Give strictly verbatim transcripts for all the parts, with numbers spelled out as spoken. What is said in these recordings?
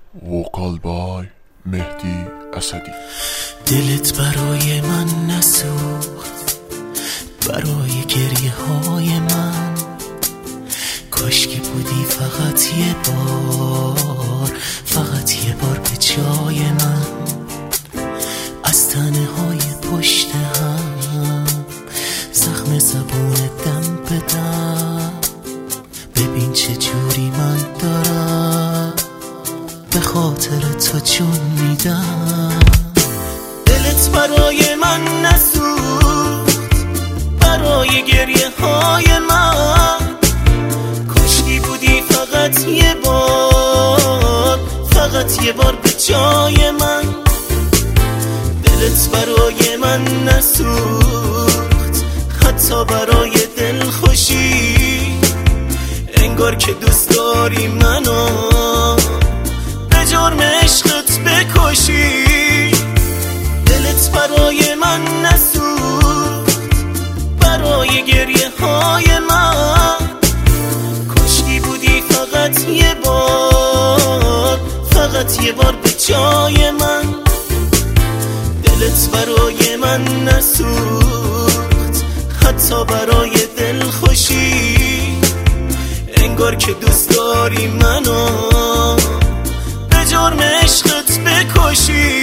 وکال بای مهدی اسدی. دلت برای من نسوخت، برای گریه های من، کاشکی بودی فقط یه بار، فقط یه بار به جای من. از تنه های پشت هم زخم زبون دم به دم، ببین چه جوری من دارم به خاطر تو جون میدم. دلت برای من نسوخت، برای گریه های من، کاشکی بودی فقط یه بار، فقط یه بار به جای من. دلت برای من نسوخت، حتی برای دل خوشی، انگار که دوست داری منو به جرم عشقت بکشی. دلت برای من نسوخت، برای گریه های من، کاشکی بودی فقط یه بار، فقط یه بار به جای من. دلت برای من نسوخت، حتی برای دل خوشی، انگار که دوست داری منو به جرم عشقت بکشی.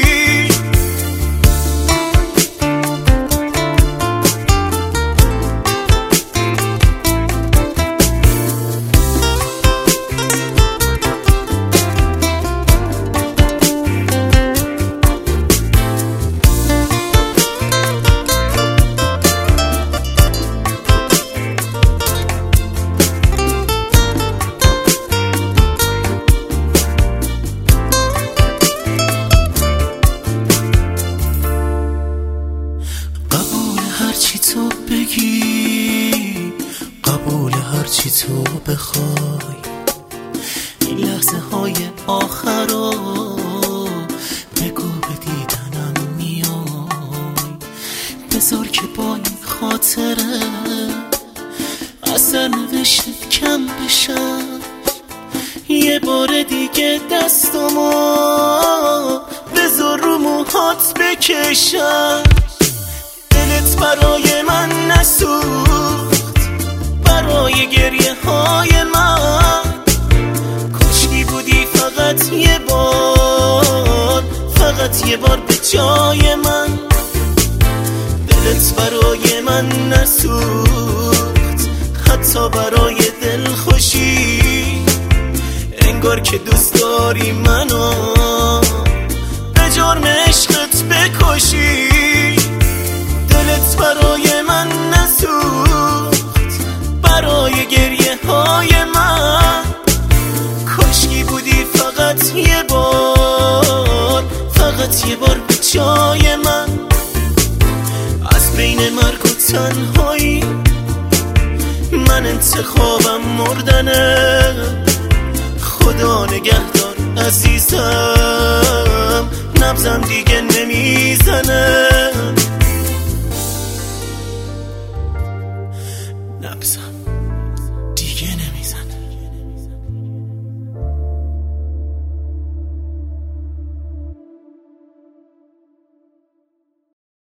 هرچی تو بگی، قبول هرچی تو بخوای، این لحظه های آخر رو بگو به دیدنم میای. بذار که با این خاطره اثر نوشتت کم بشم، یه بار دیگه دستمو بذار رو موهات بکشم. دلت برای من نسوخت، برای گریه های من، کاشکی بودی فقط یه بار، فقط یه بار به جای من. دلت برای من نسوخت، حتی برای دل خوشی، انگار که دوست داری منو به جرم عشقت بکشی. دلت برای من نسوخت، برای گریه های من، کاشکی بودی فقط یه بار، فقط یه بار به جای من. از بین مرگ و تنهایی من انتخابم مردنه، خدا نگهدار عزیزم، نبضم دیگه نمیزنه، نبضم